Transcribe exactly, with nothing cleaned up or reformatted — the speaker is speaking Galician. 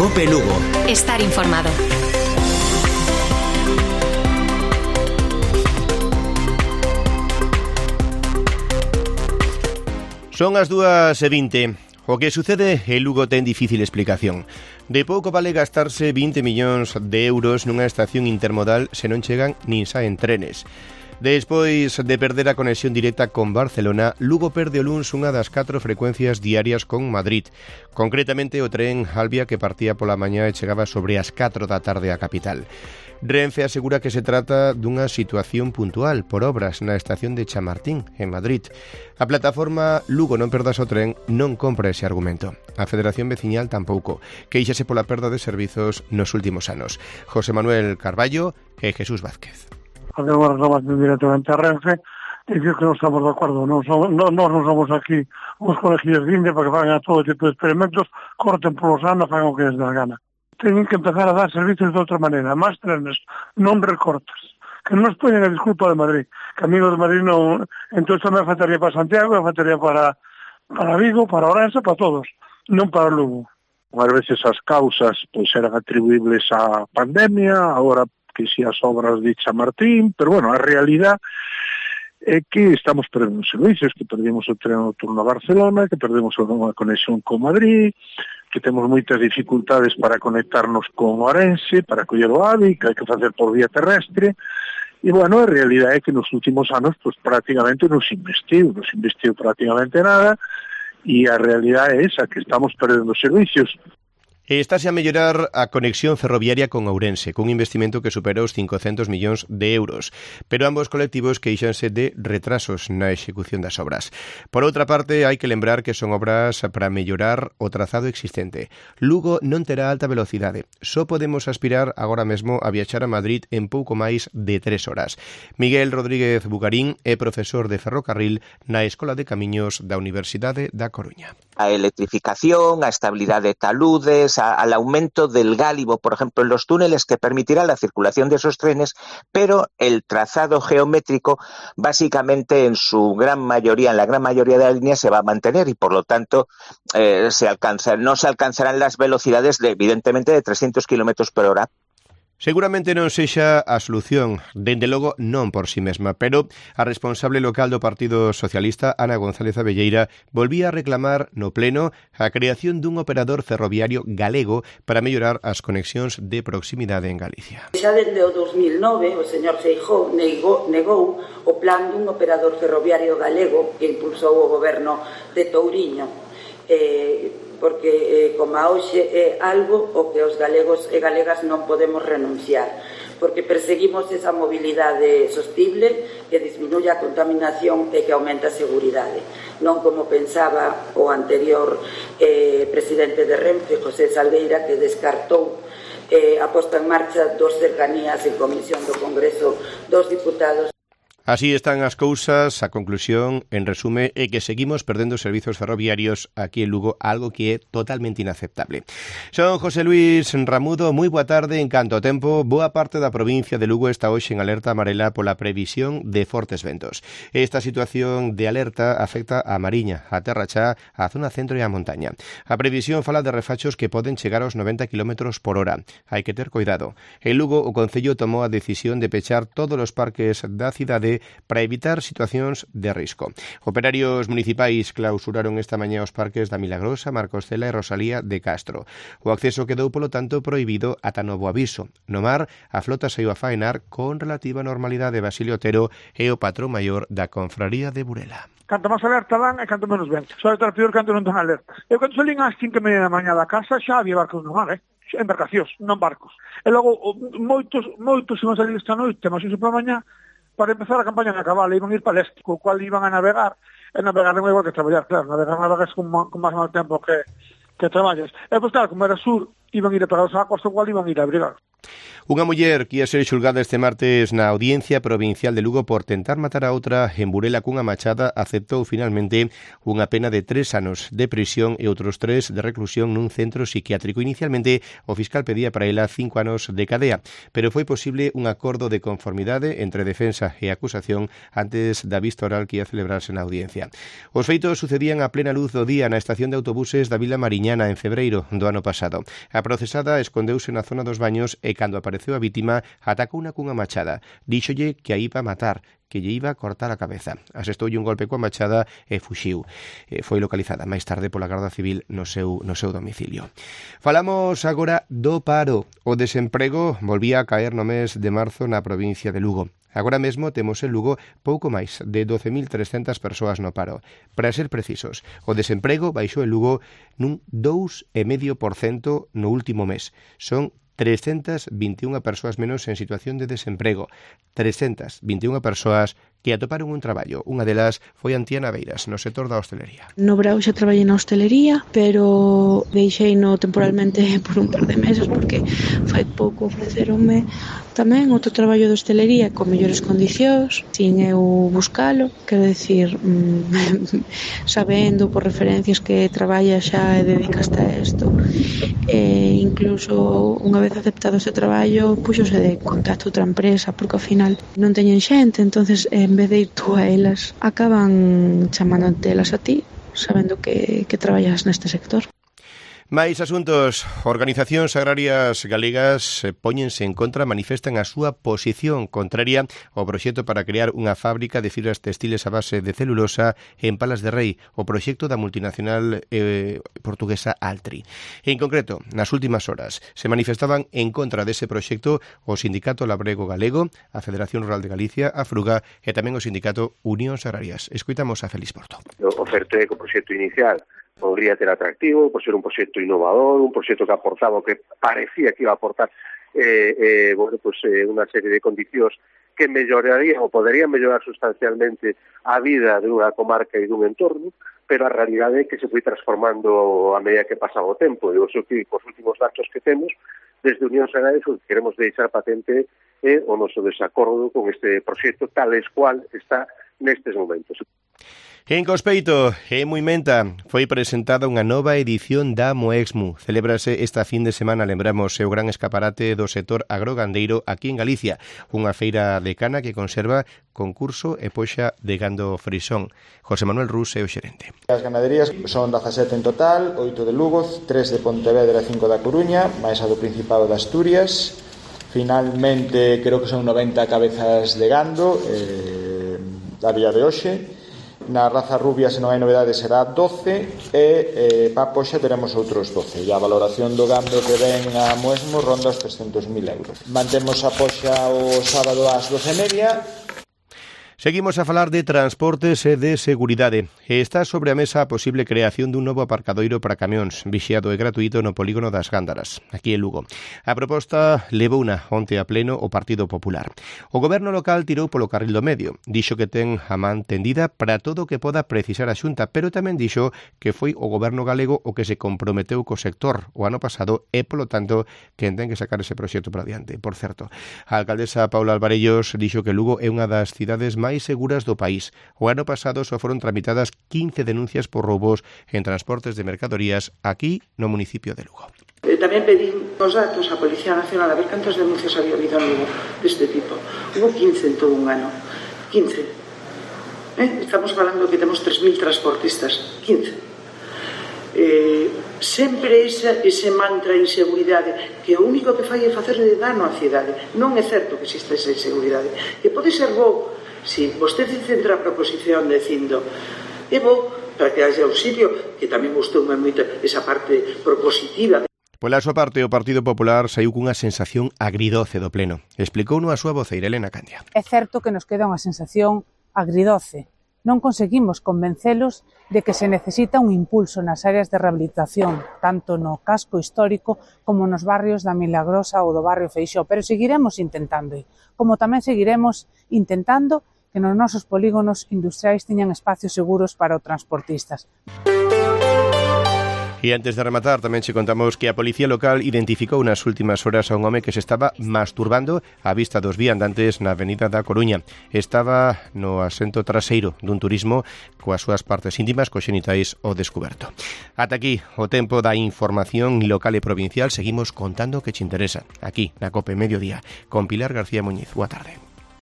Cope Lugo. Estar informado. Son as dúas e vinte. O que sucede en Lugo ten difícil explicación. De pouco vale gastarse vinte millóns de euros nunha estación intermodal se non chegan nin saen trenes. Despois de perder a conexión directa con Barcelona, Lugo perde o luns unha das catro frecuencias diarias con Madrid. Concretamente o tren Albia que partía pola mañá e chegaba sobre as catro da tarde á capital. Renfe asegura que se trata dunha situación puntual por obras na estación de Chamartín, en Madrid. A plataforma Lugo non perdas o tren non compra ese argumento. A Federación Veciñal tampouco, queixase pola perda de servizos nos últimos anos. José Manuel Carballo e Jesús Vázquez. Facemos a reclamación directamente a Renfe e dicir que non estamos de acordo. Non somos, non, non somos aquí uns colegios de India para que fagan a todo tipo de experimentos, corten polos anos, fagan o que les dá gana. Teñen que empezar a dar servicios de outra maneira, máis trenes, non recortes. Que non nos poñen a disculpa de Madrid, que amigos de Madrid non... Entón tamén faltaría para Santiago, faltaría para, para Vigo, para Ourense, para todos, non para Lugo. Unhas veces as causas pois eran atribuibles á pandemia, agora que si as obras de Chamartín, pero bueno, a realidad é que estamos perdendo servicios, que perdimos o tren nocturno a Barcelona, que perdemos unha conexión con Madrid, que temos moitas dificultades para conectarnos con Ourense, para coller o AVI, que hai que facer por vía terrestre, e, bueno, a realidade é que nos últimos anos, pues, prácticamente non se investiu, non se investiu prácticamente nada, e a realidade é esa, que estamos perdendo servicios. Estase a mellorar a conexión ferroviaria con Ourense, cun investimento que supera os cincocentos millóns de euros, pero ambos colectivos queixanse de retrasos na execución das obras. Por outra parte, hai que lembrar que son obras para mellorar o trazado existente. Lugo non terá alta velocidade, só podemos aspirar agora mesmo a viaxar a Madrid en pouco máis de tres horas. Miguel Rodríguez Bugarín é profesor de ferrocarril na Escola de Camiños da Universidade da Coruña. A electrificación, a estabilidade de taludes, a, al aumento del gálibo, por ejemplo, en los túneles, que permitirá la circulación de esos trenes, pero el trazado geométrico, básicamente en su gran mayoría, en la gran mayoría de las líneas, se va a mantener y, por lo tanto, eh, se alcanza, no se alcanzarán las velocidades, de, evidentemente, de trescentos kilómetros por hora. Seguramente non sexa a solución, dende logo non por si mesma, pero a responsable local do Partido Socialista, Ana González Abelleira, volvía a reclamar no pleno a creación dun operador ferroviario galego para mellorar as conexións de proximidade en Galicia. Xa dende o dos mil nove, o señor Feijóo negou, negou o plan dun operador ferroviario galego que impulsou o goberno de Touriño. Eh, porque, eh, como a hoxe, é algo o que os galegos e galegas non podemos renunciar, porque perseguimos esa mobilidade sostible que disminuye a contaminación e que aumenta a seguridade. Non como pensaba o anterior eh, presidente de Renfe, José Salgueira, que descartou eh, a posta en marcha dos cercanías en comisión do Congreso dos Diputados. Así están as cousas. A conclusión, en resume, é que seguimos perdendo servizos ferroviarios aquí en Lugo, algo que é totalmente inaceptable. Son José Luis Ramudo, moi boa tarde. En canto ao tempo, boa parte da provincia de Lugo está hoxe en alerta amarela pola previsión de fortes ventos. Esta situación de alerta afecta a Mariña, a Terra Chá, a zona centro e a montaña. A previsión fala de refachos que poden chegar aos noventa kilómetros por hora. Hai que ter cuidado. En Lugo, o Concello tomou a decisión de pechar todos os parques da cidade para evitar situacións de risco. Operarios municipais clausuraron esta mañá os parques da Milagrosa, Marcos Cela e Rosalía de Castro. O acceso quedou, polo tanto, prohibido ata novo aviso. No mar, a flota saiu a faenar con relativa normalidade. Basilio Otero é o patrón maior da Confraría de Burela. Canto máis alerta van e canto menos vento. Só estar peor canto non están alertas. Eu cando salín ás cinco e media da mañá da casa xa había barcos no mar, eh? Embarcacións, non barcos. E logo, moitos, moitos iban salir esta noite, mas iso para mañá, para empezar a campaña na cabala, iban ir para este, co cual iban a navegar, e navegar non é igual que traballar, claro, navegar navegas con, con máis mal tempo que, que traballas. E, pois, claro, como era sur, iban a ir a pegar os sacos, o cual iban a ir a abrigar. Unha muller que ia ser xulgada este martes na Audiencia Provincial de Lugo por tentar matar a outra en Burela cunha machada aceptou finalmente unha pena de tres anos de prisión e outros tres de reclusión nun centro psiquiátrico. Inicialmente, o fiscal pedía para ela cinco anos de cadea, pero foi posible un acordo de conformidade entre defensa e acusación antes da vista oral que ia celebrarse na audiencia. Os feitos sucedían a plena luz do día na estación de autobuses da Vila Mariñana en febreiro do ano pasado. A A procesada escondeuse na zona dos baños e cando apareceu a vítima atacouna cunha machada. Díxolle que a iba a matar, que lle iba a cortar a cabeza. Asestoulle un golpe coa machada e fuxiu. E foi localizada máis tarde pola Garda Civil no seu, no seu domicilio. Falamos agora do paro. O desemprego volvía a caer no mes de marzo na provincia de Lugo. Agora mesmo temos en Lugo pouco máis de doce mil trescentas persoas no paro. Para ser precisos, o desemprego baixou en Lugo nun dous vírgula cinco por cento no último mes. Son trescentas vinte e unha persoas menos en situación de desemprego. trescentas vinte e unha persoas que atoparon un traballo. Unha delas foi Antía Naveiras, no sector da hostelería. No verao xa traballei na hostelería, pero deixeino temporalmente por un par de meses porque fai pouco ofreceronme tamén outro traballo de hostelería con mellores condicións, sin eu buscalo, quero dicir, mmm, sabendo por referencias que traballa xa e dedicaste a isto, e incluso unha vez aceptado este traballo, puxose de contacto outra empresa, porque ao final non teñen xente, entonces en vez de ir tú a elas, acaban chamándote elas a ti, sabendo que, que traballas neste sector. Máis asuntos. Organizacións agrarias galegas póñense en contra, manifestan a súa posición contraria ao proxecto para crear unha fábrica de fibras textiles a base de celulosa en Palas de Rei, o proxecto da multinacional eh, portuguesa Altri. En concreto, nas últimas horas, se manifestaban en contra dese proxecto o Sindicato Labrego Galego, a Federación Rural de Galicia, a Fruga e tamén o Sindicato Unións Agrarias. Escoitamos a Félix Porto. O oferté co proxecto inicial podría ter atractivo, por ser un proxecto innovador, un proxecto que aportaba o que parecía que iba a aportar eh, eh, bueno, pues, eh, unha serie de condicións que mellorarían ou poderían mellorar sustancialmente a vida de unha comarca e dun entorno, pero a realidade é que se foi transformando a medida que pasaba o tempo. E os últimos datos que temos desde Unións Agrarias o que queremos deixar patente é o noso desacordo con este proxecto tal e cual está nestes momentos. En Cospeito, en Muimenta, foi presentada unha nova edición da Moexmu. Celébrase esta fin de semana, lembramos, o gran escaparate do sector agrogandeiro aquí en Galicia. Unha feira de cana que conserva concurso e poxa de gando frisón. José Manuel Rus é o xerente. As ganaderías son dezasete en total, oito de Lugo, tres de Pontevedra e cinco da Coruña, máis a do Principado de Asturias. Finalmente, creo que son noventa cabezas de gando eh, a día de hoxe. Na raza rubia, se non hai novedade, será doce e eh, pa poxa teremos outros doce. E a valoración do gando que ven a Moesmo ronda os trescentos mil euros. Mantemos a poxa o sábado ás doce e media. Seguimos a falar de transportes e de seguridade. Está sobre a mesa a posible creación dun novo aparcadoiro para camións, vixiado e gratuito no polígono das Gándaras, aquí en Lugo. A proposta levouna onte a pleno o Partido Popular. O goberno local tirou polo carril do medio. Dixo que ten a man tendida para todo o que poda precisar a Xunta, pero tamén dixo que foi o goberno galego o que se comprometeu co sector o ano pasado e, polo tanto, que ten que sacar ese proxecto para diante. Por certo, a alcaldesa Paula Alvarellos dixo que Lugo é unha das cidades máis máis seguras do país. O ano pasado só foron tramitadas quince denuncias por roubos en transportes de mercadorías aquí no municipio de Lugo. Eh, tamén pedín os datos á Policía Nacional a ver cantas denuncias había habido en Lugo deste tipo. Hubo quince en todo un ano. quince. Eh? Estamos falando que temos tres mil transportistas. quince. Eh, sempre ese, ese mantra de inseguridade que o único que fai é facerle dano á cidade. Non é certo que existe esa inseguridade. Que pode ser bo si vostede centra a proposición dicindo é bo para que haxa un sitio que tamén gustou moito esa parte propositiva. Pola súa parte, o Partido Popular saiu cunha sensación agridoce do pleno. Explicouno a súa voceira Elena Candia. É certo que nos queda unha sensación agridoce. Non conseguimos convencelos de que se necesita un impulso nas áreas de rehabilitación, tanto no casco histórico como nos barrios da Milagrosa ou do barrio Feixó, pero seguiremos intentando, como tamén seguiremos intentando que nos nosos polígonos industriais teñan espacios seguros para os transportistas. E antes de rematar, tamén che contamos que a Policía Local identificou nas últimas horas a un home que se estaba masturbando á vista dos viandantes na Avenida da Coruña. Estaba no asento traseiro dun turismo coas súas partes íntimas, cos xenitais ao descuberto. Ata aquí o tempo da información local e provincial. Seguimos contando que che interesa aquí na COPE Mediodía con Pilar García Muñiz. Boa tarde.